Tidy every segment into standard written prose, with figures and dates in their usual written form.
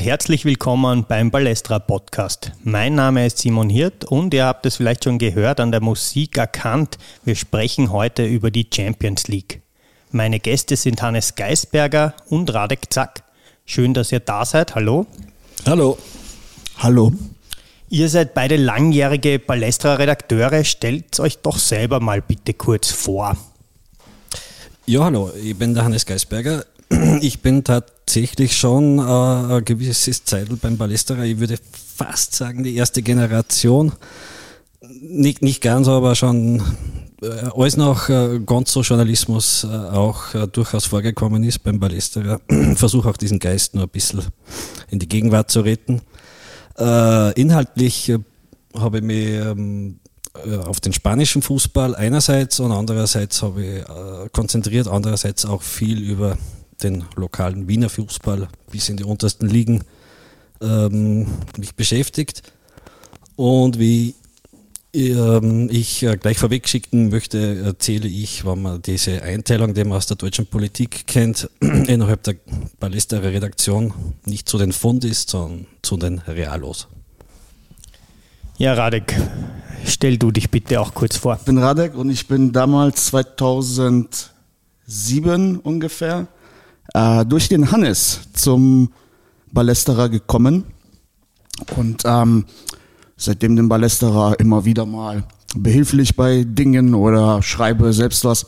herzlich willkommen beim Ballestra Podcast. Mein Name ist Simon Hirt und ihr habt es vielleicht schon gehört, an der Musik erkannt, wir sprechen heute über die Champions League. Meine Gäste sind Hannes Geisberger und Radek Zack. Schön, dass ihr da seid. Hallo. Hallo. Hallo. Ihr seid beide langjährige Ballestra-Redakteure. Stellt euch doch selber mal bitte kurz vor. Ja, hallo. Ich bin der Hannes Geisberger. Ich bin tatsächlich schon ein gewisses Zeitl beim Ballestra. Ich würde fast sagen, die erste Generation. Nicht ganz, aber schon alles noch Gonzo-Journalismus auch durchaus vorgekommen ist beim Ballestra. Versuche auch diesen Geist nur ein bisschen in die Gegenwart zu retten. Inhaltlich habe ich mich auf den spanischen Fußball einerseits und andererseits habe ich konzentriert, andererseits auch viel über den lokalen Wiener Fußball bis in die untersten Ligen mich beschäftigt. Und wie ich gleich vorweg schicken möchte, erzähle ich, wenn man diese Einteilung, die man aus der deutschen Politik kennt, innerhalb der Ballestra-Redaktion nicht zu den Fundis, sondern zu den Realos. Ja, Radek, stell du dich bitte auch kurz vor. Ich bin Radek und ich bin damals 2007 ungefähr durch den Hannes zum Ballestra gekommen und seitdem den Ballestra immer wieder mal behilflich bei Dingen oder schreibe selbst was.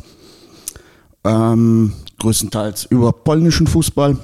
Größtenteils über polnischen Fußball.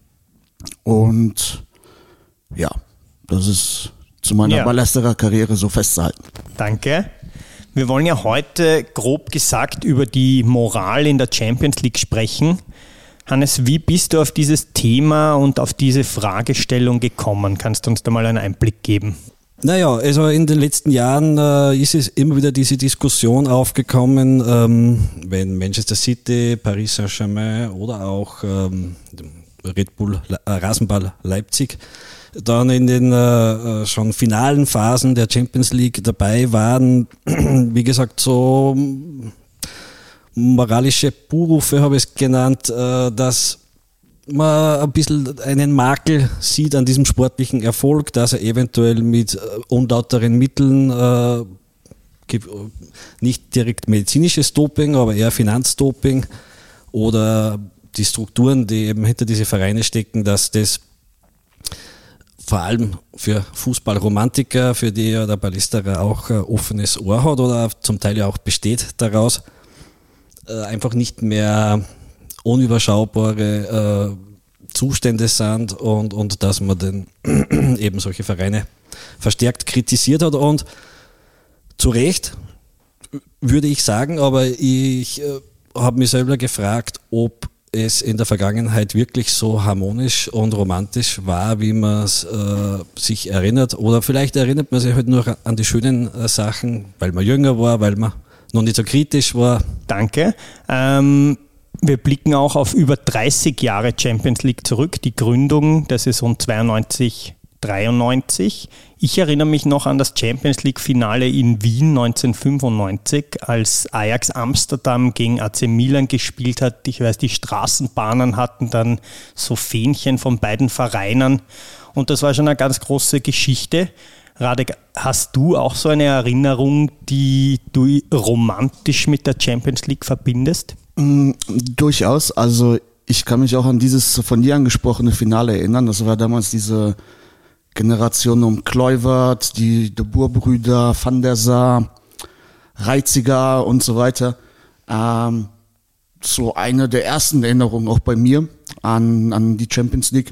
Und ja, das ist zu meiner Ballestra-Karriere so festzuhalten. Danke. Wir wollen ja heute grob gesagt über die Moral in der Champions League sprechen. Hannes, wie bist du auf dieses Thema und auf diese Fragestellung gekommen? Kannst du uns da mal einen Einblick geben? Naja, also in den letzten Jahren ist es immer wieder diese Diskussion aufgekommen, wenn Manchester City, Paris Saint-Germain oder auch Red Bull Rasenball Leipzig dann in den schon finalen Phasen der Champions League dabei waren. Wie gesagt, so moralische Buhrufe habe ich es genannt, dass man ein bisschen einen Makel sieht an diesem sportlichen Erfolg, dass er eventuell mit unlauteren Mitteln, nicht direkt medizinisches Doping, aber eher Finanzdoping oder die Strukturen, die eben hinter diese Vereine stecken, dass das vor allem für Fußballromantiker, für die ja der Ballestra auch ein offenes Ohr hat oder zum Teil ja auch besteht daraus, einfach nicht mehr unüberschaubare Zustände sind und dass man dann eben solche Vereine verstärkt kritisiert hat und zu Recht würde ich sagen, aber ich habe mich selber gefragt, ob es in der Vergangenheit wirklich so harmonisch und romantisch war, wie man es sich erinnert, oder vielleicht erinnert man sich halt nur an die schönen Sachen, weil man jünger war, weil man noch nicht so kritisch war. Danke. Wir blicken auch auf über 30 Jahre Champions League zurück, die Gründung der Saison 92/93. Ich erinnere mich noch an das Champions League-Finale in Wien 1995, als Ajax Amsterdam gegen AC Milan gespielt hat. Ich weiß, die Straßenbahnen hatten dann so Fähnchen von beiden Vereinen und das war schon eine ganz große Geschichte. Radek, hast du auch so eine Erinnerung, die du romantisch mit der Champions League verbindest? Durchaus. Also ich kann mich auch an dieses von dir angesprochene Finale erinnern. Das war damals diese Generation um Kluivert, die De Boer-Brüder, Van der Sar, Reiziger und so weiter. So eine der ersten Erinnerungen auch bei mir an die Champions League.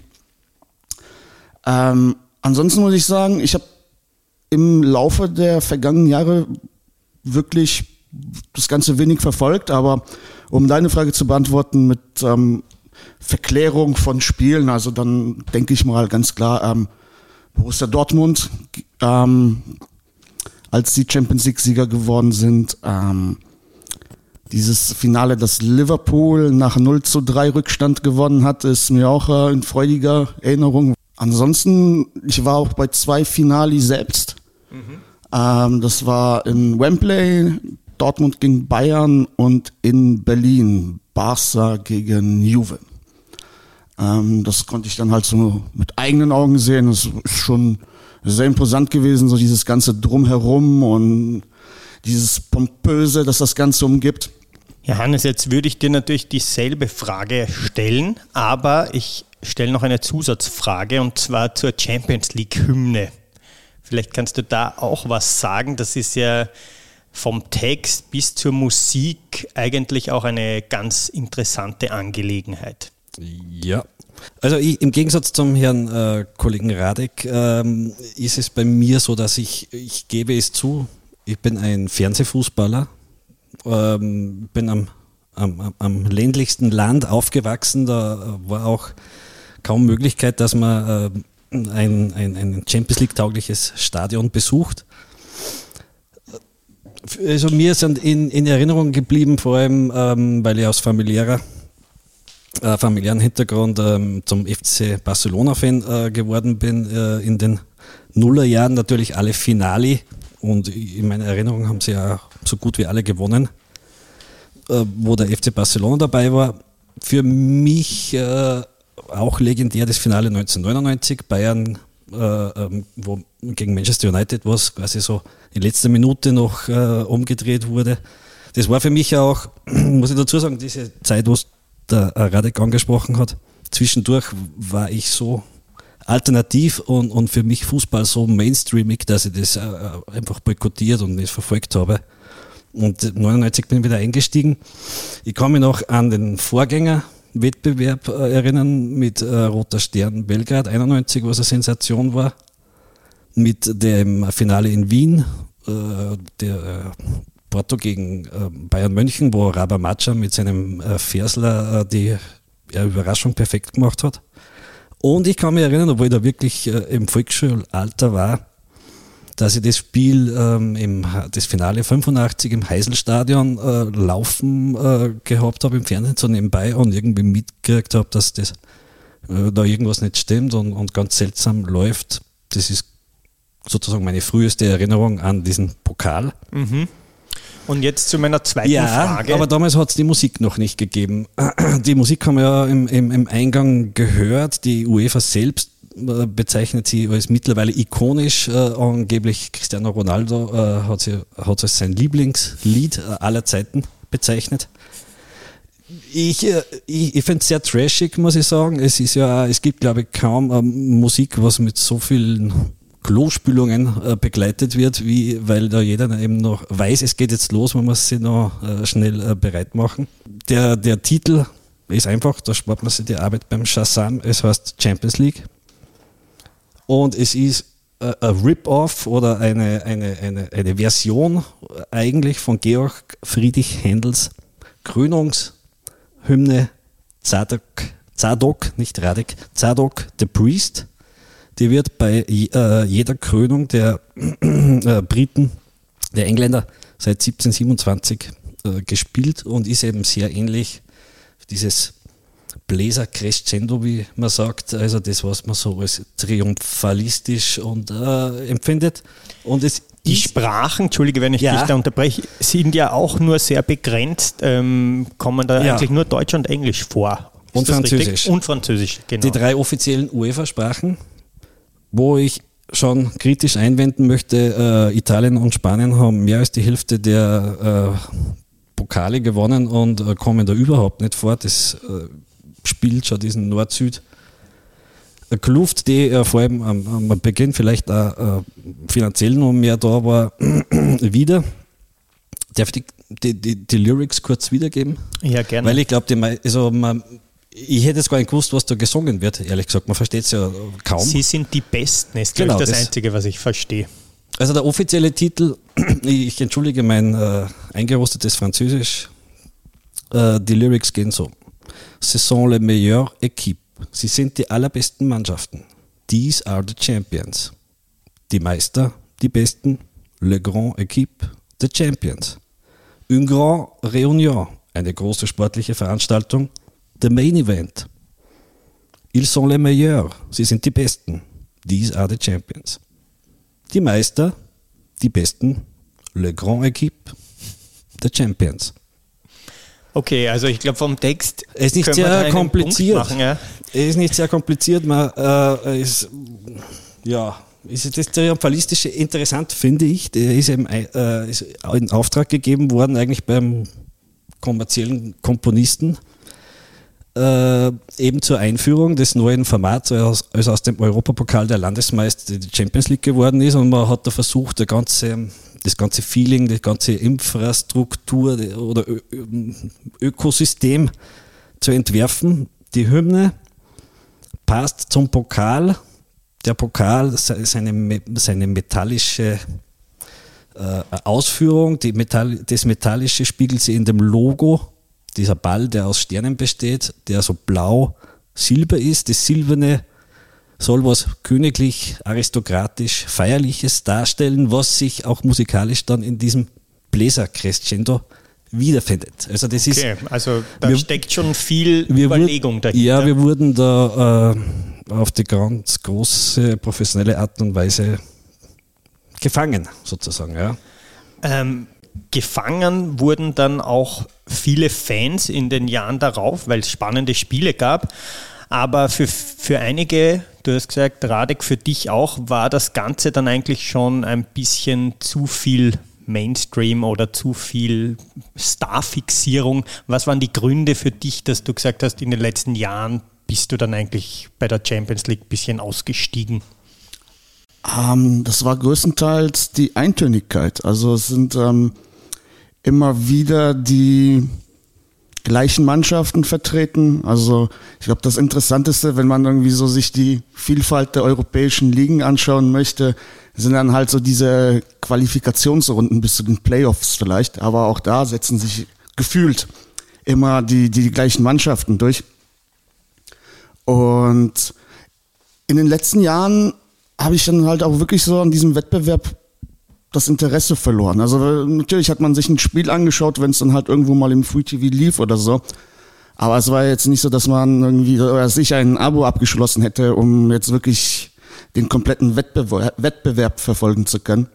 Ansonsten muss ich sagen, ich habe im Laufe der vergangenen Jahre wirklich das Ganze wenig verfolgt, aber um deine Frage zu beantworten mit Verklärung von Spielen, also dann denke ich mal ganz klar Borussia Dortmund, als die Champions League-Sieger geworden sind, dieses Finale, das Liverpool nach 0:3 Rückstand gewonnen hat, ist mir auch in freudiger Erinnerung. Ansonsten, ich war auch bei 2 Finali selbst. Das war in Wembley, Dortmund gegen Bayern und in Berlin, Barca gegen Juve. Das konnte ich dann halt so mit eigenen Augen sehen. Das ist schon sehr imposant gewesen, so dieses ganze Drumherum und dieses Pompöse, das das Ganze umgibt. Ja, Hannes, jetzt würde ich dir natürlich dieselbe Frage stellen, aber ich stelle noch eine Zusatzfrage und zwar zur Champions League-Hymne. Vielleicht kannst du da auch was sagen. Das ist ja vom Text bis zur Musik eigentlich auch eine ganz interessante Angelegenheit. Ja, also im Gegensatz zum Herrn Kollegen Radek ist es bei mir so, dass ich gebe es zu, ich bin ein Fernsehfußballer, bin am ländlichsten Land aufgewachsen, da war auch kaum Möglichkeit, dass man ein Champions League-taugliches Stadion besucht. Also mir sind in Erinnerung geblieben, vor allem, weil ich aus familiären Hintergrund zum FC Barcelona-Fan geworden bin, in den Nullerjahren natürlich alle Finale und in meiner Erinnerung haben sie ja so gut wie alle gewonnen, wo der FC Barcelona dabei war. Für mich auch legendär das Finale 1999, Bayern wo gegen Manchester United, was quasi so in letzter Minute noch umgedreht wurde. Das war für mich auch, muss ich dazu sagen, diese Zeit, wo es der Radek angesprochen hat, zwischendurch war ich so alternativ und für mich Fußball so mainstreamig, dass ich das einfach boykottiert und nicht verfolgt habe. Und 1999 bin ich wieder eingestiegen. Ich kann mich noch an den Vorgängerwettbewerb erinnern mit Roter Stern Belgrad 91, was eine Sensation war, mit dem Finale in Wien, der Porto gegen Bayern München, wo Rabah Macha mit seinem Versler die Überraschung perfekt gemacht hat. Und ich kann mich erinnern, obwohl ich da wirklich im Volksschulalter war, dass ich das Spiel, das Finale 85 im Heiselstadion laufen gehabt habe im Fernsehen so nebenbei und irgendwie mitgekriegt habe, dass das da irgendwas nicht stimmt und ganz seltsam läuft. Das ist sozusagen meine früheste Erinnerung an diesen Pokal. Mhm. Und jetzt zu meiner zweiten Frage. Aber damals hat es die Musik noch nicht gegeben. Die Musik haben wir ja im Eingang gehört. Die UEFA selbst bezeichnet sie als mittlerweile ikonisch. Angeblich Cristiano Ronaldo hat sie als sein Lieblingslied aller Zeiten bezeichnet. Ich finde es sehr trashig, muss ich sagen. Es gibt, glaube ich, kaum Musik, was mit so vielen Klospülungen begleitet wird, weil da jeder eben noch weiß, es geht jetzt los, man muss sich noch schnell bereit machen. Der Titel ist einfach, da spart man sich die Arbeit beim Shazam, es heißt Champions League und es ist ein Rip-Off oder eine Version eigentlich von Georg Friedrich Händels Krönungshymne Zadok, nicht Radek, Zadok the Priest. Die wird bei jeder Krönung der Briten, der Engländer seit 1727 gespielt und ist eben sehr ähnlich dieses Bläser Crescendo, wie man sagt, also das, was man so als triumphalistisch und empfindet. Und die Sprachen, entschuldige, wenn ich dich da unterbreche, sind ja auch nur sehr begrenzt, kommen da eigentlich nur Deutsch und Englisch vor. Und Französisch. Und Französisch, genau. Die 3 offiziellen UEFA-Sprachen, wo ich schon kritisch einwenden möchte, Italien und Spanien haben mehr als die Hälfte der Pokale gewonnen und kommen da überhaupt nicht vor. Das spielt schon diesen Nord-Süd Kluft, die vor allem am Beginn vielleicht auch finanziell noch mehr da war, wieder. Darf ich die Lyrics kurz wiedergeben? Ja, gerne. Weil ich glaube, ich hätte jetzt gar nicht gewusst, was da gesungen wird, ehrlich gesagt. Man versteht es ja kaum. Sie sind die Besten, ist genau, das Einzige, was ich verstehe. Also der offizielle Titel, ich entschuldige mein eingerostetes Französisch, die Lyrics gehen so. Ce sont les meilleures équipes. Sie sind die allerbesten Mannschaften. These are the champions. Die Meister, die Besten. Le grand équipe, the champions. Une grande réunion, eine große sportliche Veranstaltung. The main event. Ils sont les meilleurs. Sie sind die Besten. These are the champions. Die Meister, die Besten. Le grand équipe, the champions. Okay, also ich glaube vom Text es ist nicht sehr kompliziert. Machen, ja? Es ist nicht sehr kompliziert. Es ist das Triumphalistische interessant, finde ich. Der ist eben ist in Auftrag gegeben worden, eigentlich beim kommerziellen Komponisten, eben zur Einführung des neuen Formats, als aus dem Europapokal der Landesmeister die Champions League geworden ist, und man hat da versucht, das ganze Feeling, die ganze Infrastruktur oder Ökosystem zu entwerfen. Die Hymne passt zum Pokal. Der Pokal, seine metallische Ausführung, das Metallische spiegelt sich in dem Logo, dieser Ball, der aus Sternen besteht, der so blau-silber ist. Das Silberne soll was königlich, aristokratisch, feierliches darstellen, was sich auch musikalisch dann in diesem Bläser-Crescendo wiederfindet. Also das also da steckt schon viel Überlegung dahinter. Ja, wir wurden da auf die ganz große professionelle Art und Weise gefangen, sozusagen. Ja. Gefangen wurden dann auch viele Fans in den Jahren darauf, weil es spannende Spiele gab. Aber für einige, du hast gesagt, Radek, für dich auch, war das Ganze dann eigentlich schon ein bisschen zu viel Mainstream oder zu viel Starfixierung. Was waren die Gründe für dich, dass du gesagt hast, in den letzten Jahren bist du dann eigentlich bei der Champions League ein bisschen ausgestiegen? Das war größtenteils die Eintönigkeit. Also es sind immer wieder die gleichen Mannschaften vertreten. Also ich glaube, das Interessanteste, wenn man irgendwie so sich die Vielfalt der europäischen Ligen anschauen möchte, sind dann halt so diese Qualifikationsrunden bis zu den Playoffs vielleicht. Aber auch da setzen sich gefühlt immer die gleichen Mannschaften durch. Und in den letzten Jahren habe ich dann halt auch wirklich so an diesem Wettbewerb das Interesse verloren. Also natürlich hat man sich ein Spiel angeschaut, wenn es dann halt irgendwo mal im Free TV lief oder so. Aber es war jetzt nicht so, dass man irgendwie oder sich ein Abo abgeschlossen hätte, um jetzt wirklich den kompletten Wettbewerb verfolgen zu können.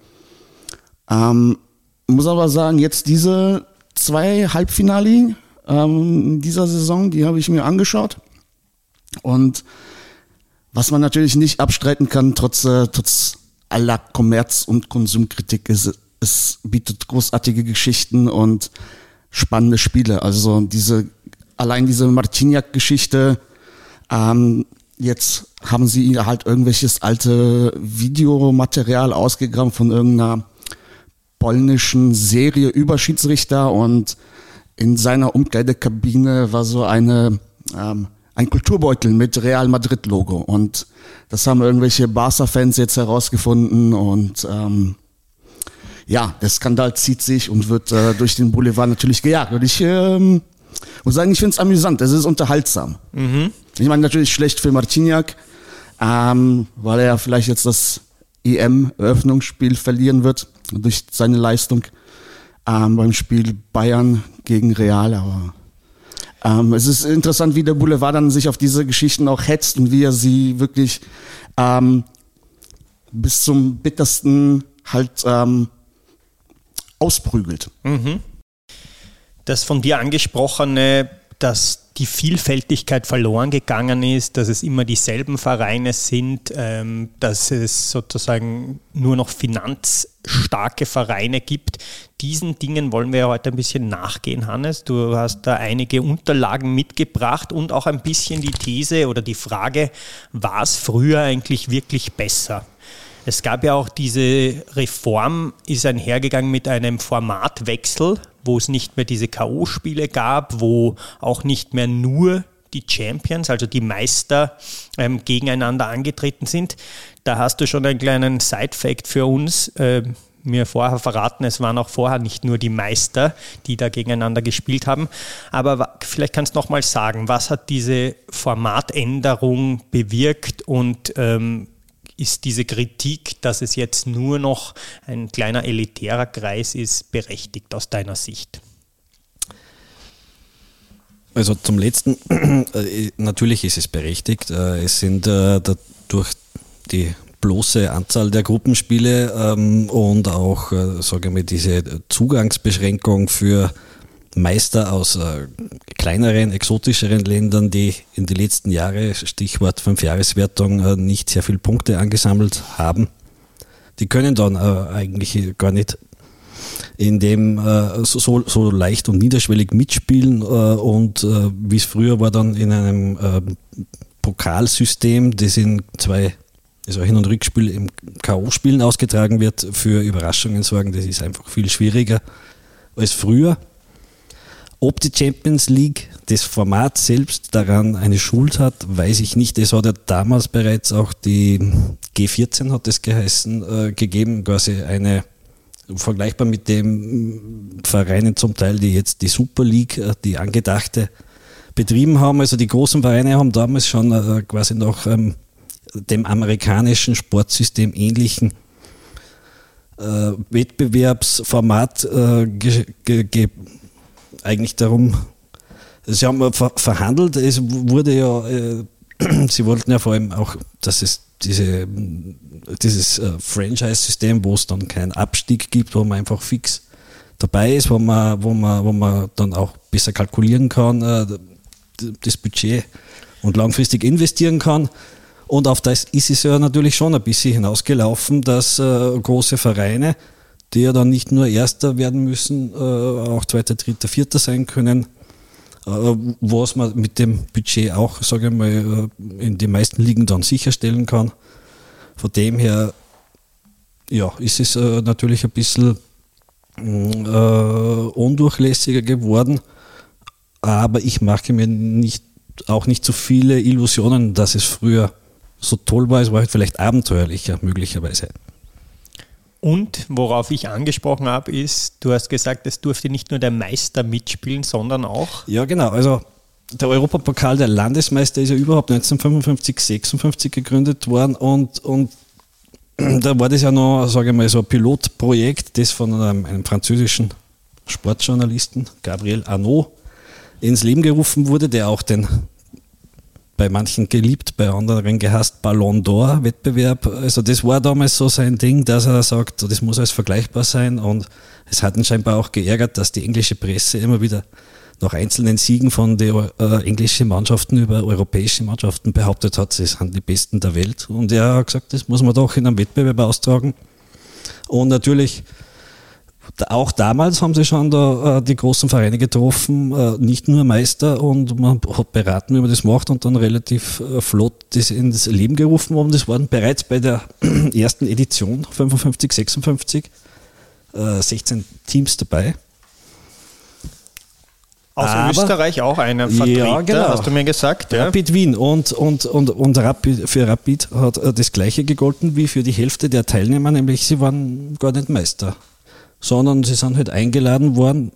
Muss aber sagen, jetzt diese 2 Halbfinale dieser Saison, die habe ich mir angeschaut. Und was man natürlich nicht abstreiten kann, trotz aller Kommerz- und Konsumkritik, es bietet großartige Geschichten und spannende Spiele. Also allein diese Marciniak-Geschichte, jetzt haben sie halt irgendwelches alte Videomaterial ausgegraben von irgendeiner polnischen Serie über Schiedsrichter, und in seiner Umkleidekabine war so ein Kulturbeutel mit Real Madrid-Logo, und das haben irgendwelche Barca-Fans jetzt herausgefunden, und der Skandal zieht sich und wird durch den Boulevard natürlich gejagt. Und ich muss sagen, ich finde es amüsant, es ist unterhaltsam. Mhm. Ich meine, natürlich schlecht für Marciniak, weil er vielleicht jetzt das EM-Eröffnungsspiel verlieren wird durch seine Leistung beim Spiel Bayern gegen Real, aber es ist interessant, wie der Boulevard dann sich auf diese Geschichten auch hetzt und wie er sie wirklich bis zum Bittersten halt ausprügelt. Mhm. Das von dir angesprochene, dass die Vielfältigkeit verloren gegangen ist, dass es immer dieselben Vereine sind, dass es sozusagen nur noch finanzstarke Vereine gibt. Diesen Dingen wollen wir heute ein bisschen nachgehen, Hannes. Du hast da einige Unterlagen mitgebracht und auch ein bisschen die These oder die Frage, war es früher eigentlich wirklich besser? Es gab ja auch diese Reform, ist einhergegangen mit einem Formatwechsel, wo es nicht mehr diese K.O.-Spiele gab, wo auch nicht mehr nur die Champions, also die Meister, gegeneinander angetreten sind. Da hast du schon einen kleinen Side-Fact für uns, mir vorher verraten, es waren auch vorher nicht nur die Meister, die da gegeneinander gespielt haben. Aber vielleicht kannst du noch mal sagen, was hat diese Formatänderung bewirkt und ist diese Kritik, dass es jetzt nur noch ein kleiner elitärer Kreis ist, berechtigt aus deiner Sicht? Also zum Letzten, natürlich ist es berechtigt. Es sind durch die bloße Anzahl der Gruppenspiele und auch, sage ich mal, diese Zugangsbeschränkung für Meister aus kleineren, exotischeren Ländern, die in den letzten Jahren, Stichwort 5-Jahreswertung, nicht sehr viele Punkte angesammelt haben. Die können dann eigentlich gar nicht in dem so leicht und niederschwellig mitspielen und wie es früher war, dann in einem Pokalsystem, das in 2 Hin- und Rückspiel im K.O.-Spielen ausgetragen wird, für Überraschungen sorgen. Das ist einfach viel schwieriger als früher. Ob die Champions League, das Format selbst, daran eine Schuld hat, weiß ich nicht. Es hat ja damals bereits auch die G14, hat es geheißen, gegeben, quasi eine, vergleichbar mit dem Vereinen zum Teil, die jetzt die Super League, die angedachte, betrieben haben. Also die großen Vereine haben damals schon quasi nach dem amerikanischen Sportsystem ähnlichen Wettbewerbsformat eigentlich darum, sie haben verhandelt, es wurde ja, sie wollten ja vor allem auch, dass es dieses Franchise-System, wo es dann keinen Abstieg gibt, wo man einfach fix dabei ist, wo man dann auch besser kalkulieren kann, das Budget und langfristig investieren kann. Und auf das ist es ja natürlich schon ein bisschen hinausgelaufen, dass große Vereine, die ja dann nicht nur Erster werden müssen, auch Zweiter, Dritter, Vierter sein können, was man mit dem Budget auch, sage ich mal, in den meisten Ligen dann sicherstellen kann. Von dem her, ja, ist es natürlich ein bisschen undurchlässiger geworden, aber ich mache mir auch nicht so viele Illusionen, dass es früher so toll war. Es war halt vielleicht abenteuerlicher möglicherweise. Und worauf ich angesprochen habe, ist, du hast gesagt, es durfte nicht nur der Meister mitspielen, sondern auch... Ja, genau. Also der Europapokal der Landesmeister ist ja überhaupt 1955, 56 gegründet worden und da war das ja noch, sage ich mal, so ein Pilotprojekt, das von einem französischen Sportjournalisten, Gabriel Arnaud, ins Leben gerufen wurde, der auch den bei manchen geliebt, bei anderen gehasst Ballon d'Or Wettbewerb. Also das war damals so sein Ding, dass er sagt, das muss alles vergleichbar sein, und es hat ihn scheinbar auch geärgert, dass die englische Presse immer wieder nach einzelnen Siegen von den englischen Mannschaften über europäische Mannschaften behauptet hat, sie sind die Besten der Welt. Und er hat gesagt, das muss man doch in einem Wettbewerb austragen. Und natürlich, auch damals haben sie schon da die großen Vereine getroffen, nicht nur Meister, und man hat beraten, wie man das macht, und dann relativ flott das ins Leben gerufen. Und das waren bereits bei der ersten Edition, 55, 56, 16 Teams dabei. Aus Österreich auch einer Vertreter, ja, genau, hast du mir gesagt. Ja. Rapid Wien und für Rapid hat das Gleiche gegolten wie für die Hälfte der Teilnehmer, nämlich sie waren gar nicht Meister, sondern sie sind halt eingeladen worden.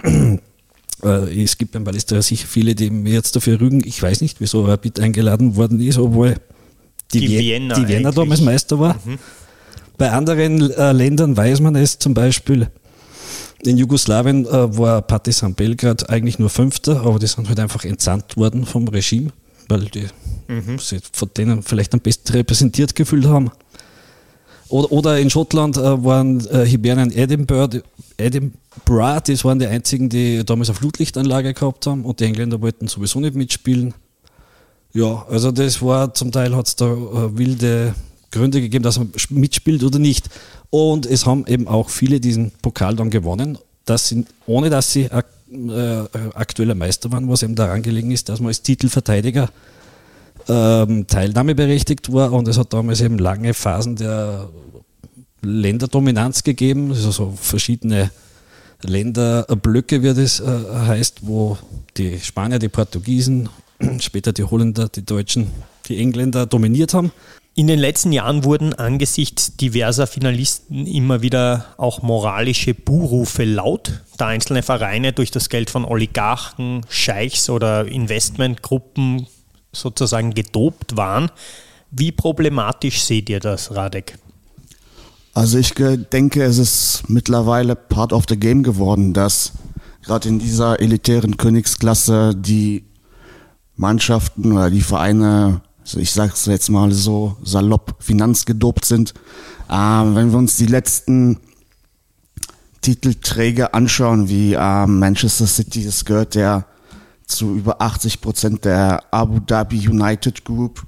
Es gibt beim Ballesterer sicher viele, die mir jetzt dafür rügen. Ich weiß nicht, wieso Rapid eingeladen worden ist, obwohl die Vienna damals Meister war. Mhm. Bei anderen Ländern weiß man es, zum Beispiel in Jugoslawien war Partizan Belgrad eigentlich nur Fünfter, aber die sind halt einfach entsandt worden vom Regime, weil die sich von denen vielleicht am besten repräsentiert gefühlt haben. Oder in Schottland waren Hibernian Edinburgh, das waren die einzigen, die damals eine Flutlichtanlage gehabt haben, und die Engländer wollten sowieso nicht mitspielen. Ja, also das war, zum Teil hat es da wilde Gründe gegeben, dass man mitspielt oder nicht. Und es haben eben auch viele diesen Pokal dann gewonnen, ohne dass sie aktueller Meister waren, was eben daran gelegen ist, dass man als Titelverteidiger teilnahmeberechtigt war, und es hat damals eben lange Phasen der Länderdominanz gegeben, also so verschiedene Länderblöcke, wie das heißt, wo die Spanier, die Portugiesen, später die Holländer, die Deutschen, die Engländer dominiert haben. In den letzten Jahren wurden angesichts diverser Finalisten immer wieder auch moralische Buhrufe laut, da einzelne Vereine durch das Geld von Oligarchen, Scheichs oder Investmentgruppen sozusagen gedopt waren. Wie problematisch seht ihr das, Radek? Also ich denke, es ist mittlerweile part of the game geworden, dass gerade in dieser elitären Königsklasse die Mannschaften oder die Vereine, also ich sage es jetzt mal so salopp, finanzgedopt sind. Wenn wir uns die letzten Titelträger anschauen, wie Manchester City, das gehört ja zu über 80% der Abu Dhabi United Group.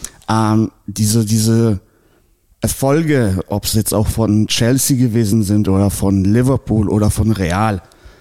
Diese Erfolge, ob es jetzt auch von Chelsea gewesen sind oder von Liverpool oder von Real,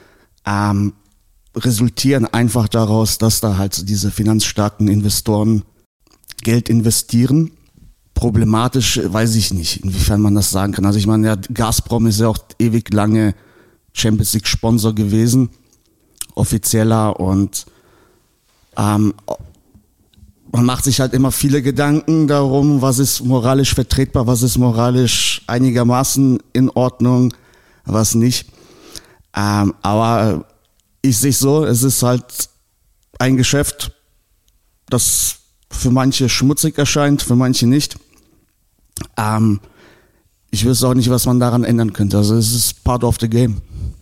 resultieren einfach daraus, dass da halt diese finanzstarken Investoren Geld investieren. Problematisch weiß ich nicht, inwiefern man das sagen kann. Also ich meine, Gazprom ist ja auch ewig lange Champions League Sponsor gewesen, offizieller, und man macht sich halt immer viele Gedanken darum, was ist moralisch vertretbar, was ist moralisch einigermaßen in Ordnung, was nicht. Aber ich sehe es so, es ist halt ein Geschäft, das für manche schmutzig erscheint, für manche nicht. Ich wüsste auch nicht, was man daran ändern könnte. Also es ist part of the game.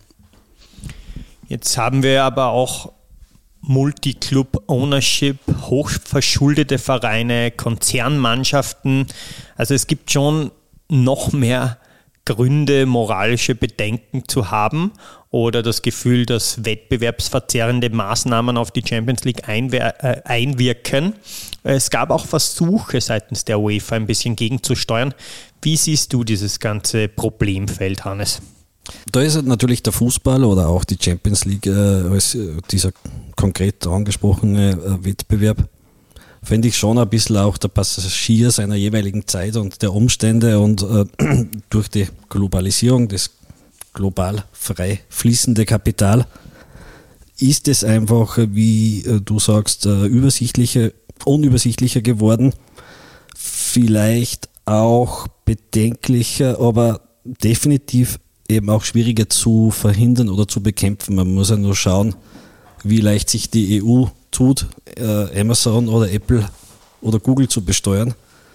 Jetzt haben wir aber auch Multi-Club-Ownership, hochverschuldete Vereine, Konzernmannschaften. Also es gibt schon noch mehr Gründe, moralische Bedenken zu haben oder das Gefühl, dass wettbewerbsverzerrende Maßnahmen auf die Champions League einwirken. Es gab auch Versuche seitens der UEFA ein bisschen gegenzusteuern. Wie siehst du dieses ganze Problemfeld, Hannes? Da ist natürlich der Fußball oder auch die Champions League als dieser konkret angesprochene Wettbewerb, finde ich schon ein bisschen auch der Passagier seiner jeweiligen Zeit und der Umstände, und durch die Globalisierung, das global frei fließende Kapital, ist es einfach, wie du sagst, unübersichtlicher geworden, vielleicht auch bedenklicher, aber definitiv eben auch schwieriger zu verhindern oder zu bekämpfen. Man muss ja nur schauen, wie leicht sich die EU tut, Amazon oder Apple oder Google zu besteuern.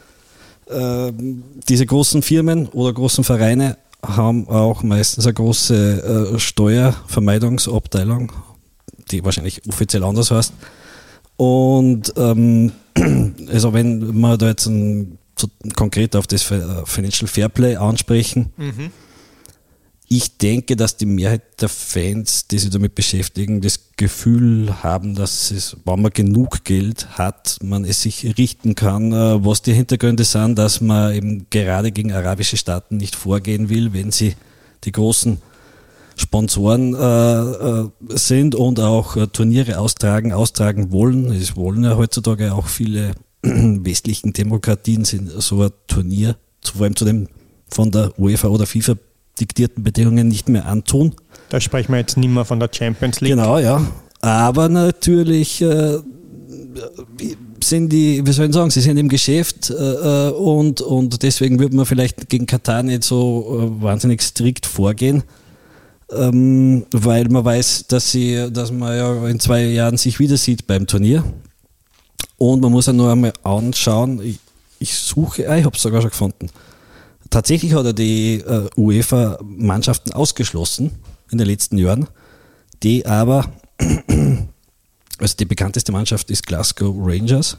Diese großen Firmen oder großen Vereine haben auch meistens eine große Steuervermeidungsabteilung, die wahrscheinlich offiziell anders heißt. Und also wenn wir da jetzt so konkret auf das Financial Fairplay ansprechen, ich denke, dass die Mehrheit der Fans, die sich damit beschäftigen, das Gefühl haben, dass es, wenn man genug Geld hat, man es sich richten kann. Was die Hintergründe sind, dass man eben gerade gegen arabische Staaten nicht vorgehen will, wenn sie die großen Sponsoren sind und auch Turniere austragen wollen. Es wollen ja heutzutage auch viele westlichen Demokratien sind so ein Turnier, vor allem zu dem von der UEFA oder FIFA diktierten Bedingungen nicht mehr antun. Da sprechen wir jetzt nicht mehr von der Champions League. Genau, ja. Aber natürlich sind die, wie soll ich sagen, sie sind im Geschäft und deswegen würde man vielleicht gegen Katar nicht so wahnsinnig strikt vorgehen, weil man weiß, dass man ja in 2 Jahren sich wieder sieht beim Turnier. Und man muss ja nur einmal anschauen, ich habe es sogar schon gefunden. Tatsächlich hat er die UEFA-Mannschaften ausgeschlossen in den letzten Jahren, die aber, also die bekannteste Mannschaft ist Glasgow Rangers.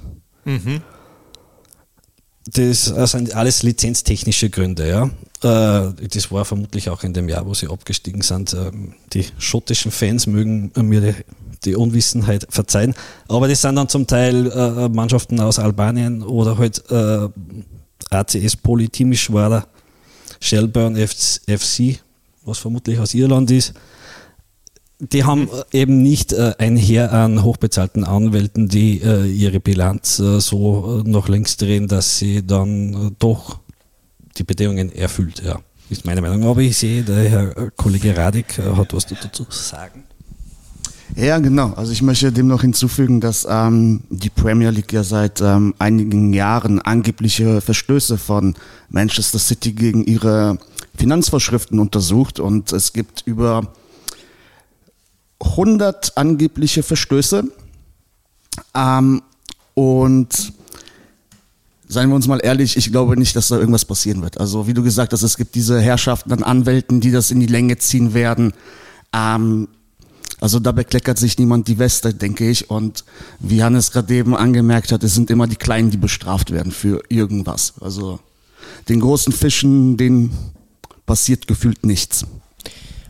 Das sind alles lizenztechnische Gründe, ja. Das war vermutlich auch in dem Jahr, wo sie abgestiegen sind. Die schottischen Fans mögen mir die Unwissenheit verzeihen, aber das sind dann zum Teil Mannschaften aus Albanien oder halt ACS Poli Timișoara, Shelbourne FC, was vermutlich aus Irland ist. Die haben eben nicht ein Heer an hochbezahlten Anwälten, die ihre Bilanz so nach links drehen, dass sie dann doch die Bedingungen erfüllt. Ja, ist meine Meinung. Aber ich sehe, der Herr Kollege Radik hat was dazu zu sagen. Ja, genau. Also ich möchte dem noch hinzufügen, dass die Premier League ja seit einigen Jahren angebliche Verstöße von Manchester City gegen ihre Finanzvorschriften untersucht, und es gibt über 100 angebliche Verstöße, und seien wir uns mal ehrlich, ich glaube nicht, dass da irgendwas passieren wird. Also wie du gesagt hast, es gibt diese Herrschaften an Anwälten, die das in die Länge ziehen werden. Also da bekleckert sich niemand die Weste, denke ich. Und wie Hannes gerade eben angemerkt hat, es sind immer die Kleinen, die bestraft werden für irgendwas. Also den großen Fischen, denen passiert gefühlt nichts.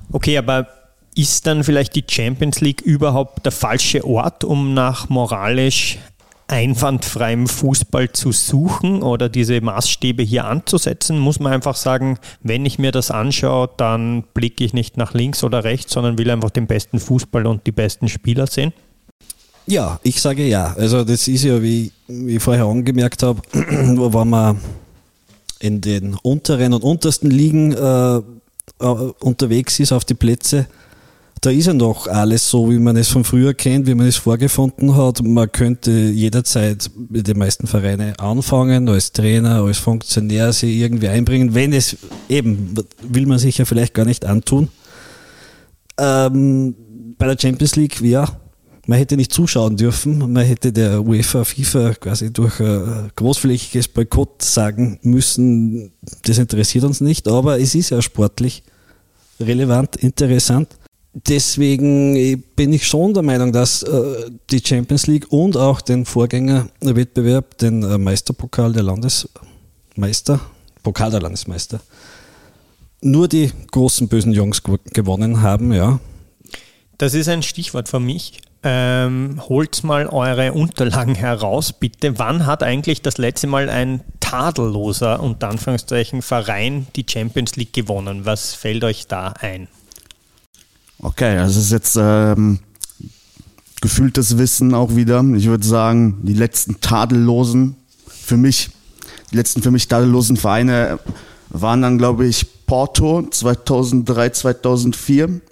Okay, aber ist dann vielleicht die Champions League überhaupt der falsche Ort, um nach moralisch einwandfreiem Fußball zu suchen oder diese Maßstäbe hier anzusetzen? Muss man einfach sagen, wenn ich mir das anschaue, dann blicke ich nicht nach links oder rechts, sondern will einfach den besten Fußball und die besten Spieler sehen? Ja, ich sage ja. Also das ist ja, wie ich vorher angemerkt habe, wenn man in den unteren und untersten Ligen unterwegs ist auf die Plätze, da ist ja noch alles so, wie man es von früher kennt, wie man es vorgefunden hat. Man könnte jederzeit mit den meisten Vereinen anfangen, als Trainer, als Funktionär sich irgendwie einbringen. Wenn es eben, will man sich ja vielleicht gar nicht antun. Bei der Champions League, ja, man hätte nicht zuschauen dürfen. Man hätte der UEFA, FIFA quasi durch großflächiges Boykott sagen müssen, das interessiert uns nicht, aber es ist ja sportlich relevant, interessant. Deswegen bin ich schon der Meinung, dass die Champions League und auch den Vorgängerwettbewerb, den Meisterpokal der Landesmeister, Pokal der Landesmeister, nur die großen bösen Jungs gewonnen haben, ja. Das ist ein Stichwort für mich. Holt mal eure Unterlagen heraus, bitte. Wann hat eigentlich das letzte Mal ein tadelloser, unter Anführungszeichen, Verein die Champions League gewonnen? Was fällt euch da ein? Okay, das ist jetzt gefühltes Wissen auch wieder. Ich würde sagen, die letzten für mich tadellosen Vereine waren dann, glaube ich, Porto 2003, 2004,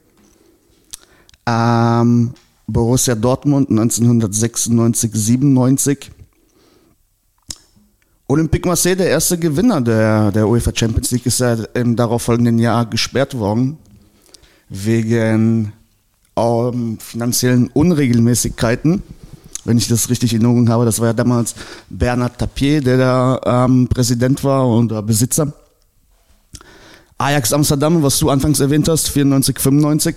Borussia Dortmund 1996, 97, Olympique Marseille, der erste Gewinner der UEFA Champions League, ist ja im darauffolgenden Jahr gesperrt worden, wegen finanziellen Unregelmäßigkeiten, wenn ich das richtig in Erinnerung habe. Das war ja damals Bernard Tapie, der da Präsident war und Besitzer. Ajax Amsterdam, was du anfangs erwähnt hast, 94, 95.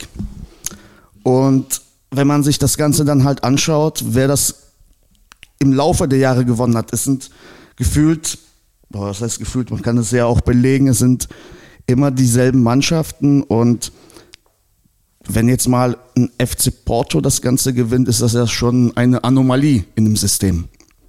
Und wenn man sich das Ganze dann halt anschaut, wer das im Laufe der Jahre gewonnen hat, es sind gefühlt, was heißt gefühlt, man kann es ja auch belegen, es sind immer dieselben Mannschaften, und wenn jetzt mal ein FC Porto das Ganze gewinnt, ist das ja schon eine Anomalie in dem System.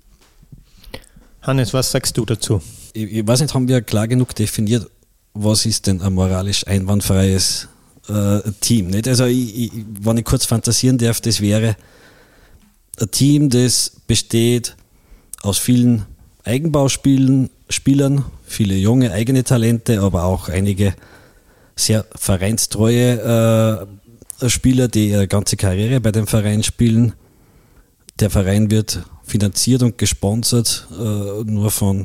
Hannes, was sagst du dazu? Ich weiß nicht, haben wir klar genug definiert, was ist denn ein moralisch einwandfreies Team? Nicht? Also wenn ich kurz fantasieren darf, das wäre ein Team, das besteht aus vielen Eigenbauspielern, viele junge eigene Talente, aber auch einige sehr vereinstreue Spieler, die ihre ganze Karriere bei dem Verein spielen. Der Verein wird finanziert und gesponsert nur von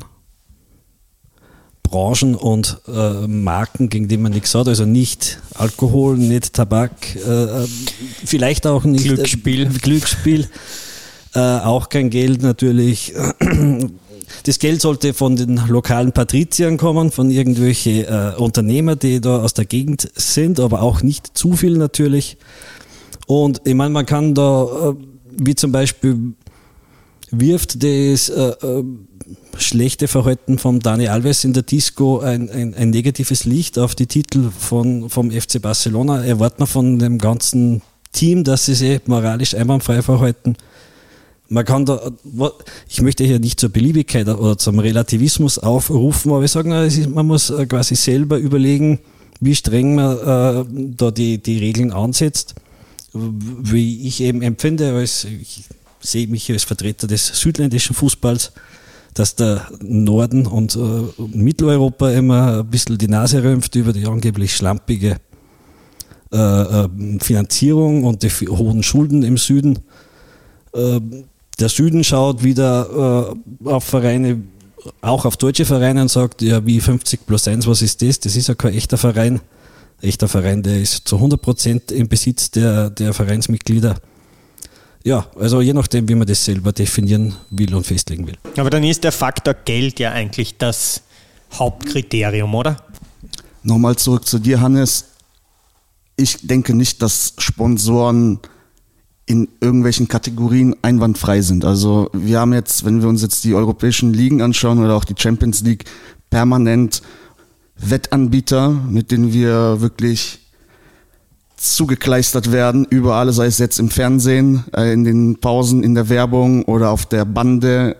Branchen und Marken, gegen die man nichts hat, also nicht Alkohol, nicht Tabak, vielleicht auch nicht Glücksspiel, auch kein Geld natürlich. Das Geld sollte von den lokalen Patriziern kommen, von irgendwelchen Unternehmer, die da aus der Gegend sind, aber auch nicht zu viel natürlich. Und ich meine, man kann da, wie zum Beispiel wirft das schlechte Verhalten von Dani Alves in der Disco ein negatives Licht auf die Titel vom FC Barcelona. Erwartet man von dem ganzen Team, dass sie sich moralisch einwandfrei verhalten. Man kann da, ich möchte hier nicht zur Beliebigkeit oder zum Relativismus aufrufen, aber ich sage, man muss quasi selber überlegen, wie streng man da die Regeln ansetzt. Wie ich eben empfinde, ich sehe mich hier als Vertreter des südländischen Fußballs, dass der Norden und Mitteleuropa immer ein bisschen die Nase rümpft über die angeblich schlampige Finanzierung und die hohen Schulden im Süden. Der Süden schaut wieder auf Vereine, auch auf deutsche Vereine, und sagt, ja, wie 50+1, was ist das? Das ist ja kein echter Verein. Echter Verein, der ist zu 100% im Besitz der Vereinsmitglieder. Ja, also je nachdem, wie man das selber definieren will und festlegen will. Aber dann ist der Faktor Geld ja eigentlich das Hauptkriterium, oder? Nochmal zurück zu dir, Hannes. Ich denke nicht, dass Sponsoren in irgendwelchen Kategorien einwandfrei sind. Also wir haben jetzt, wenn wir uns jetzt die europäischen Ligen anschauen oder auch die Champions League, permanent Wettanbieter, mit denen wir wirklich zugekleistert werden, überall, sei es jetzt im Fernsehen, in den Pausen, in der Werbung oder auf der Bande.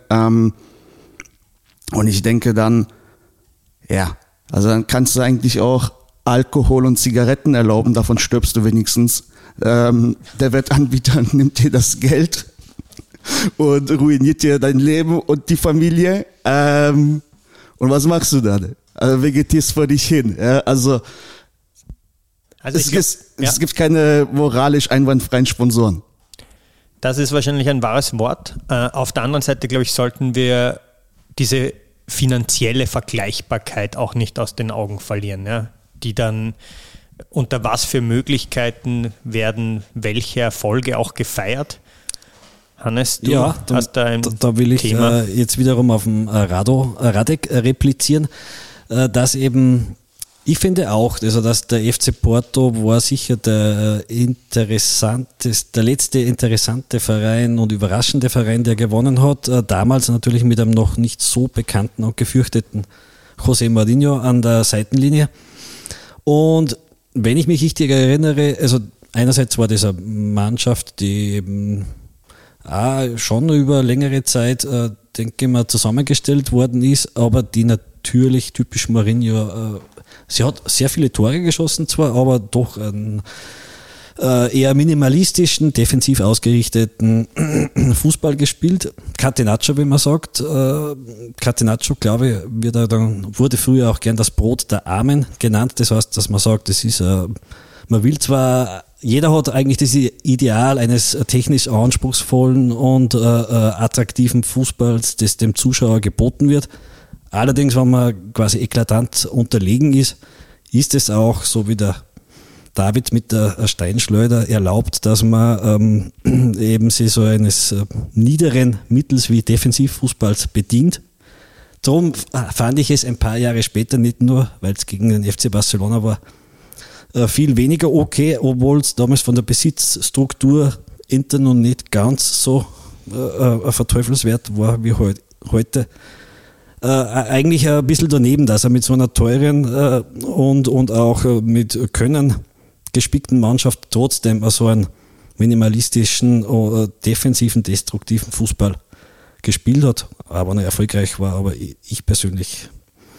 Und ich denke dann, ja, also dann kannst du eigentlich auch Alkohol und Zigaretten erlauben, davon stirbst du wenigstens. Der Wettanbieter nimmt dir das Geld und ruiniert dir dein Leben und die Familie. Und was machst du dann? Also vegetierst vor dich hin. Ja? Also es gibt keine moralisch einwandfreien Sponsoren. Das ist wahrscheinlich ein wahres Wort. Auf der anderen Seite, glaube ich, sollten wir diese finanzielle Vergleichbarkeit auch nicht aus den Augen verlieren, ja? Die dann unter was für Möglichkeiten werden welche Erfolge auch gefeiert. Hannes, du hast da ein da will ich Thema. Jetzt wiederum auf den Radek replizieren, dass eben, ich finde auch, also dass der FC Porto war sicher der letzte interessante Verein und überraschende Verein, der gewonnen hat. Damals natürlich mit einem noch nicht so bekannten und gefürchteten José Mourinho an der Seitenlinie. Und wenn ich mich richtig erinnere, also einerseits war das eine Mannschaft, die eben schon über längere Zeit, denke ich mal, zusammengestellt worden ist, aber die natürlich typisch Mourinho, sie hat sehr viele Tore geschossen zwar, aber doch einen eher minimalistischen, defensiv ausgerichteten Fußball gespielt. Catenaccio, wie man sagt. Catenaccio, glaube ich, wurde früher auch gern das Brot der Armen genannt. Das heißt, dass man sagt, das ist, man will zwar, jeder hat eigentlich das Ideal eines technisch anspruchsvollen und attraktiven Fußballs, das dem Zuschauer geboten wird. Allerdings, wenn man quasi eklatant unterlegen ist es auch, so wie der David mit der Steinschleuder erlaubt, dass man eben sich so eines niederen Mittels wie Defensivfußballs bedient. Darum fand ich es ein paar Jahre später nicht nur, weil es gegen den FC Barcelona war, viel weniger okay, obwohl es damals von der Besitzstruktur intern und nicht ganz so ein verteufelswert war wie heute. Eigentlich ein bisschen daneben, dass er mit so einer teuren und auch mit Können gespickten Mannschaft trotzdem so einen minimalistischen, defensiven, destruktiven Fußball gespielt hat, aber nicht erfolgreich war. Aber ich persönlich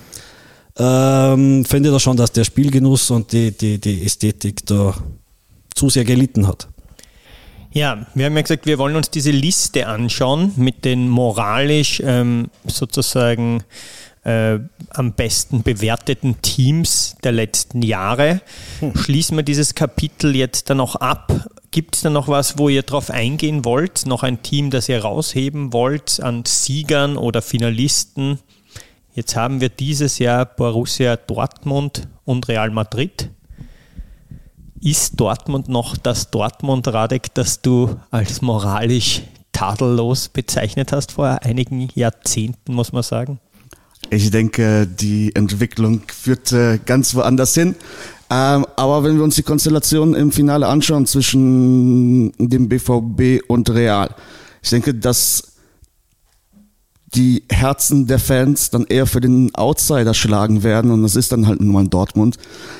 finde da schon, dass der Spielgenuss und die Ästhetik da zu sehr gelitten hat. Ja, wir haben ja gesagt, wir wollen uns diese Liste anschauen mit den moralisch sozusagen am besten bewerteten Teams der letzten Jahre. Schließen wir dieses Kapitel jetzt dann auch ab. Gibt es da noch was, wo ihr drauf eingehen wollt? Noch ein Team, das ihr rausheben wollt an Siegern oder Finalisten? Jetzt haben wir dieses Jahr Borussia Dortmund und Real Madrid. Ist Dortmund noch das Dortmund, Radek, das du als moralisch tadellos bezeichnet hast vor einigen Jahrzehnten, muss man sagen? Ich denke, die Entwicklung führt ganz woanders hin. Aber wenn wir uns die Konstellation im Finale anschauen zwischen dem BVB und Real, ich denke, dass die Herzen der Fans dann eher für den Outsider schlagen werden und das ist dann halt nun mal Dortmund.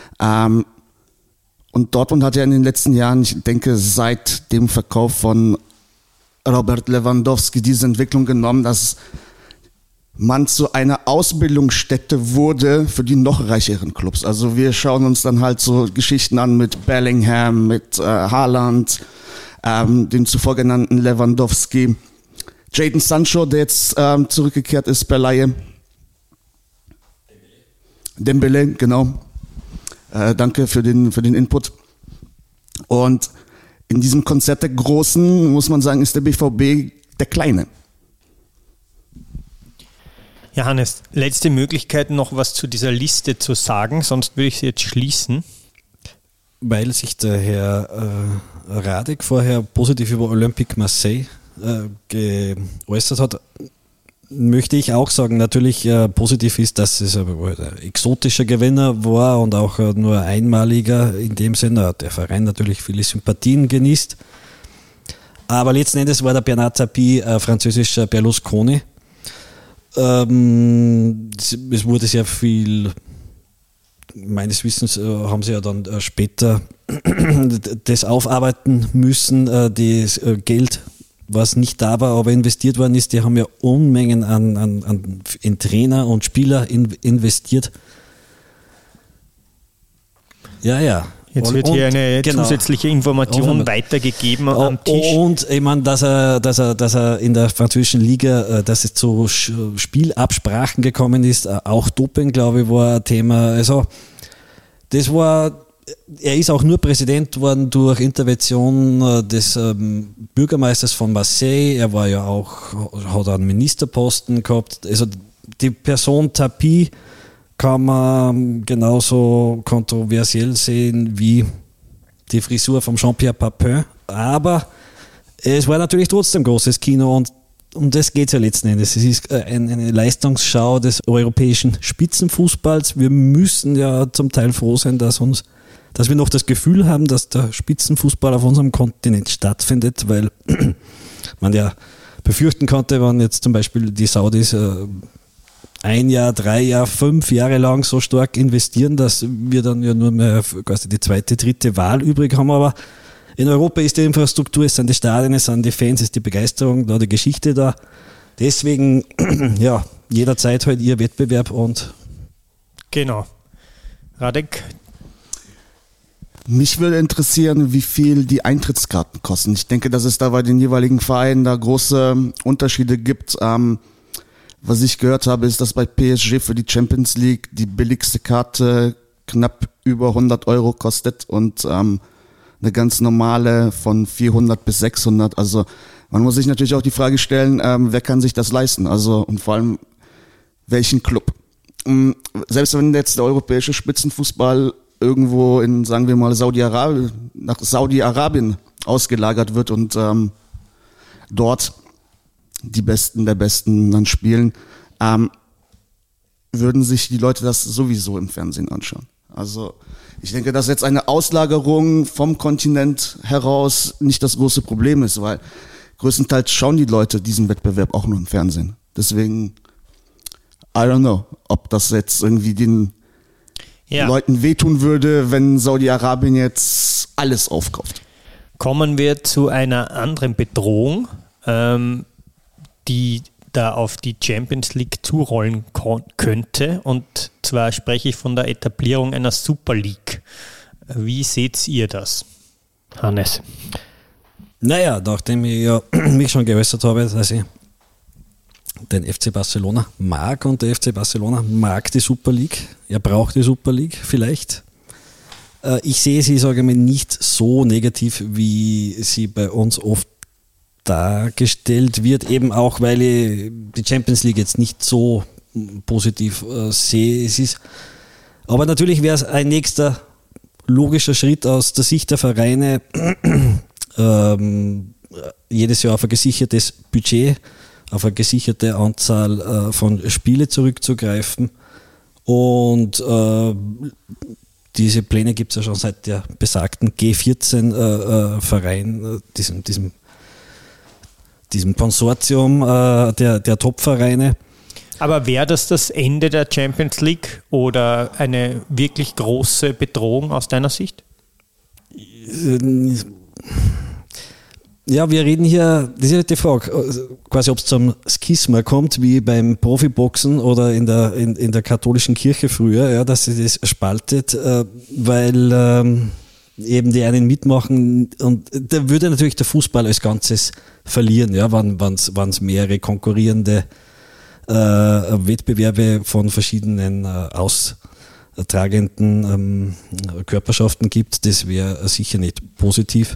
Und Dortmund hat ja in den letzten Jahren, ich denke, seit dem Verkauf von Robert Lewandowski diese Entwicklung genommen, dass man zu einer Ausbildungsstätte wurde für die noch reicheren Clubs. Also wir schauen uns dann halt so Geschichten an mit Bellingham, mit Haaland, dem zuvor genannten Lewandowski, Jadon Sancho, der jetzt zurückgekehrt ist per Leihe. Dembele, genau. Danke für den Input. Und in diesem Konzert der Großen, muss man sagen, ist der BVB der Kleine. Ja, Hannes, letzte Möglichkeit, noch was zu dieser Liste zu sagen, sonst würde ich sie jetzt schließen. Weil sich der Herr Radek vorher positiv über Olympique Marseille geäußert hat, möchte ich auch sagen, natürlich positiv ist, dass es ein exotischer Gewinner war und auch nur einmaliger in dem Sinne, der Verein natürlich viele Sympathien genießt. Aber letzten Endes war der Bernard Tapie französischer Berlusconi. Es wurde sehr viel meines Wissens haben sie ja dann später das aufarbeiten müssen, das Geld, was nicht da war, aber investiert worden ist. Die haben ja Unmengen in Trainer und Spieler investiert. Ja. Jetzt wird hier eine zusätzliche Information weitergegeben am Tisch. Und ich meine, dass er in der französischen Liga, dass es zu Spielabsprachen gekommen ist, auch Doping, glaube ich, war ein Thema. Also er ist auch nur Präsident worden durch Intervention des Bürgermeisters von Marseille. Er war ja auch, hat einen Ministerposten gehabt. Also die Person Tapie kann man genauso kontroversiell sehen wie die Frisur von Jean-Pierre Papin. Aber es war natürlich trotzdem großes Kino und um das geht es ja letzten Endes. Es ist eine Leistungsschau des europäischen Spitzenfußballs. Wir müssen ja zum Teil froh sein, dass wir noch das Gefühl haben, dass der Spitzenfußball auf unserem Kontinent stattfindet, weil man ja befürchten konnte, wenn jetzt zum Beispiel die Saudis 1 Jahr, 3 Jahre, 5 Jahre lang so stark investieren, dass wir dann ja nur mehr quasi die zweite, dritte Wahl übrig haben. Aber in Europa ist die Infrastruktur, es sind die Stadien, es sind die Fans, es ist die Begeisterung da, die Geschichte da. Deswegen, ja, jederzeit halt ihr Wettbewerb und... Genau. Radek? Mich würde interessieren, wie viel die Eintrittskarten kosten. Ich denke, dass es da bei den jeweiligen Vereinen da große Unterschiede gibt. Was ich gehört habe, ist, dass bei PSG für die Champions League die billigste Karte knapp über 100 € kostet und eine ganz normale von 400 bis 600. Also man muss sich natürlich auch die Frage stellen, wer kann sich das leisten? Also und vor allem welchen Club? Selbst wenn jetzt der europäische Spitzenfußball irgendwo in, sagen wir mal, nach Saudi-Arabien ausgelagert wird und dort die Besten der Besten dann spielen, würden sich die Leute das sowieso im Fernsehen anschauen. Also ich denke, dass jetzt eine Auslagerung vom Kontinent heraus nicht das große Problem ist, weil größtenteils schauen die Leute diesen Wettbewerb auch nur im Fernsehen. Deswegen, I don't know, ob das jetzt irgendwie den Leuten wehtun würde, wenn Saudi-Arabien jetzt alles aufkauft. Kommen wir zu einer anderen Bedrohung, die da auf die Champions League zurollen könnte. Und zwar spreche ich von der Etablierung einer Super League. Wie seht ihr das, Hannes? Naja, nachdem ich ja mich schon geäußert habe, dass ich den FC Barcelona mag und der FC Barcelona mag die Super League. Er braucht die Super League vielleicht. Ich sehe sie, sage ich mal, nicht so negativ, wie sie bei uns oft dargestellt wird, eben auch, weil ich die Champions League jetzt nicht so positiv sehe. Aber natürlich wäre es ein nächster logischer Schritt aus der Sicht der Vereine, jedes Jahr auf ein gesichertes Budget, auf eine gesicherte Anzahl von Spiele zurückzugreifen. Und diese Pläne gibt es ja schon seit der besagten G14-Verein, diesem Konsortium der Top-Vereine. Aber wäre das Ende der Champions League oder eine wirklich große Bedrohung aus deiner Sicht? Ja, wir reden hier, das ist ja die Frage, quasi ob es zum Schisma kommt, wie beim Profiboxen oder in der katholischen Kirche früher, ja, dass sie das spaltet, weil eben die einen mitmachen und da würde natürlich der Fußball als Ganzes verlieren, ja, wenn es mehrere konkurrierende Wettbewerbe von verschiedenen austragenden Körperschaften gibt. Das wäre sicher nicht positiv.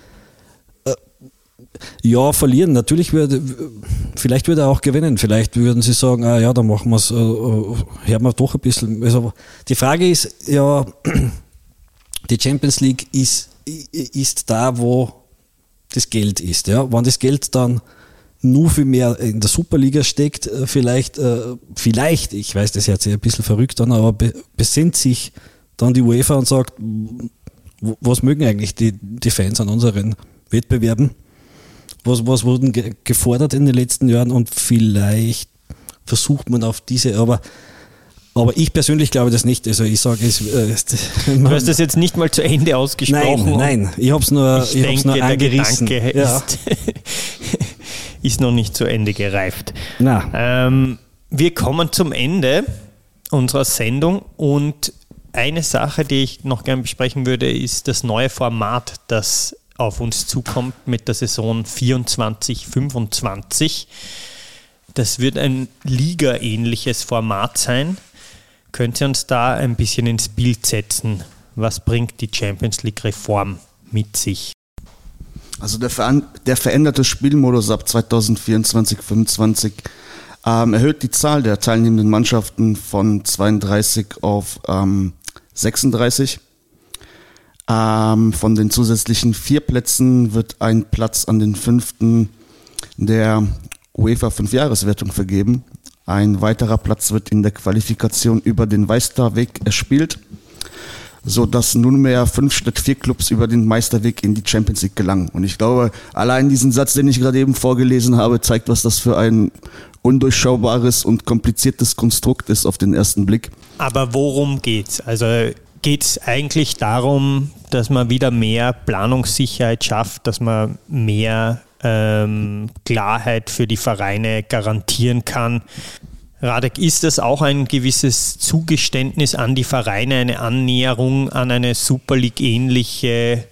Ja, verlieren. Natürlich vielleicht würde er auch gewinnen. Vielleicht würden sie sagen, dann machen wir es, hören wir doch ein bisschen. Also die Frage ist, ja, die Champions League ist da, wo das Geld ist. Ja? Wenn das Geld dann nur viel mehr in der Superliga steckt, vielleicht, ich weiß, das hört sich ein bisschen verrückt an, aber besinnt sich dann die UEFA und sagt, was mögen eigentlich die Fans an unseren Wettbewerben? Was wurden gefordert in den letzten Jahren und vielleicht versucht man auf diese, aber Aber ich persönlich glaube das nicht. Also ich sage es. Du hast das jetzt nicht mal zu Ende ausgesprochen. Nein, ich habe es nur, der angerissen. Gedanke ist noch nicht zu Ende gereift. Wir kommen zum Ende unserer Sendung und eine Sache, die ich noch gerne besprechen würde, ist das neue Format, das auf uns zukommt mit der Saison 24/25. Das wird ein Liga-ähnliches Format sein. Könnt ihr uns da ein bisschen ins Bild setzen? Was bringt die Champions League-Reform mit sich? Also der veränderte Spielmodus ab 2024/25 erhöht die Zahl der teilnehmenden Mannschaften von 32 auf 36. Von den zusätzlichen 4 Plätzen wird ein Platz an den 5. der UEFA 5-Jahres-Wertung vergeben. Ein weiterer Platz wird in der Qualifikation über den Meisterweg erspielt, sodass nunmehr 5 statt 4 Clubs über den Meisterweg in die Champions League gelangen. Und ich glaube, allein diesen Satz, den ich gerade eben vorgelesen habe, zeigt, was das für ein undurchschaubares und kompliziertes Konstrukt ist auf den ersten Blick. Aber worum geht's? Also geht's eigentlich darum, dass man wieder mehr Planungssicherheit schafft, dass man mehr Klarheit für die Vereine garantieren kann? Radek, ist das auch ein gewisses Zugeständnis an die Vereine, eine Annäherung an eine Super League-ähnliches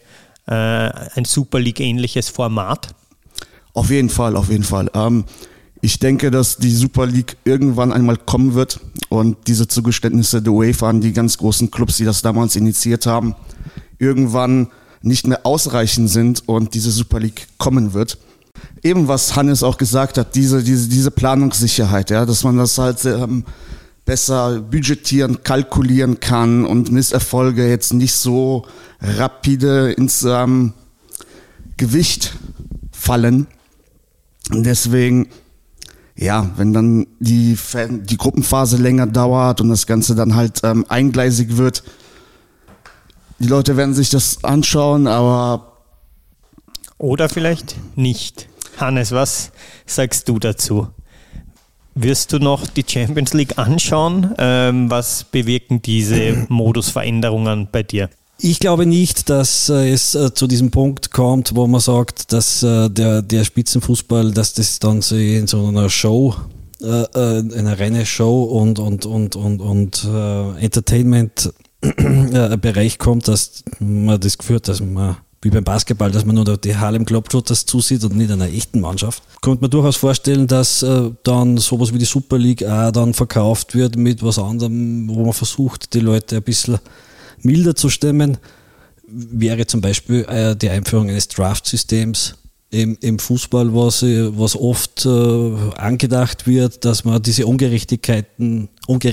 Format? Auf jeden Fall. Ich denke, dass die Super League irgendwann einmal kommen wird und diese Zugeständnisse der UEFA an die ganz großen Clubs, die das damals initiiert haben, irgendwann nicht mehr ausreichend sind und diese Super League kommen wird. Eben was Hannes auch gesagt hat, diese Planungssicherheit, ja, dass man das halt besser budgetieren, kalkulieren kann und Misserfolge jetzt nicht so rapide ins Gewicht fallen. Und deswegen, ja, wenn dann die Gruppenphase länger dauert und das Ganze dann halt eingleisig wird, die Leute werden sich das anschauen, aber... Oder vielleicht nicht. Hannes, was sagst du dazu? Wirst du noch die Champions League anschauen? Was bewirken diese Modusveränderungen bei dir? Ich glaube nicht, dass es zu diesem Punkt kommt, wo man sagt, dass der Spitzenfußball, dass das dann so in so einer Show, eine reine Show und Entertainment Bereich kommt, dass man das Gefühl hat, dass man wie beim Basketball, dass man nur die Harlem Globetrotters zusieht und nicht einer echten Mannschaft. Könnte man durchaus vorstellen, dass dann sowas wie die Super League auch dann verkauft wird mit was anderem, wo man versucht, die Leute ein bisschen milder zu stimmen. Wäre zum Beispiel die Einführung eines Draft-Systems im Fußball, was oft angedacht wird, dass man diese Ungerechtigkeiten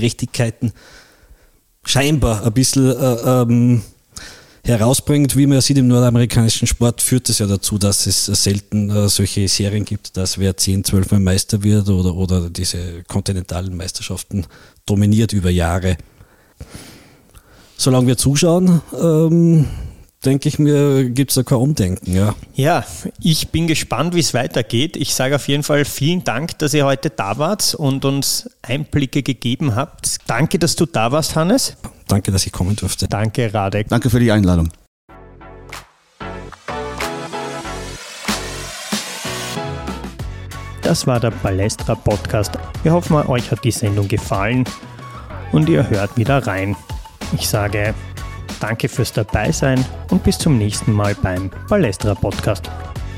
scheinbar ein bisschen herausbringt. Wie man sieht im nordamerikanischen Sport, führt es ja dazu, dass es selten solche Serien gibt, dass wer 10, 12 Mal Meister wird oder diese kontinentalen Meisterschaften dominiert über Jahre. Solange wir zuschauen, denke ich mir, gibt es da kein Umdenken. Ja, ich bin gespannt, wie es weitergeht. Ich sage auf jeden Fall vielen Dank, dass ihr heute da wart und uns Einblicke gegeben habt. Danke, dass du da warst, Hannes. Danke, dass ich kommen durfte. Danke, Radek. Danke für die Einladung. Das war der Ballestra Podcast. Wir hoffen, euch hat die Sendung gefallen und ihr hört wieder rein. Ich sage danke fürs Dabeisein und bis zum nächsten Mal beim Ballestra Podcast.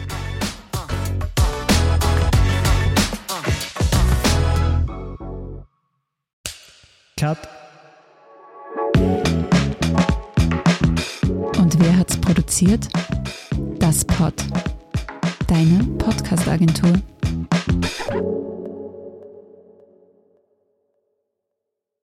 Cut. Und wer hat's produziert? Das Pod. Deine Podcast-Agentur.